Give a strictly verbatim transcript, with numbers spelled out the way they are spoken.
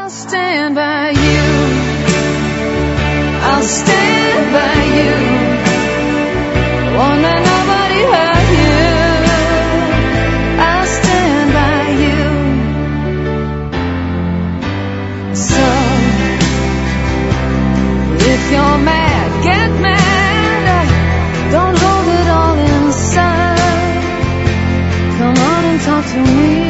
I'll stand by you. I'll stand by you. Won't let nobody hurt you. I'll stand by you. So, if you're mad, get mad. Don't hold it all inside. Come on and talk to me.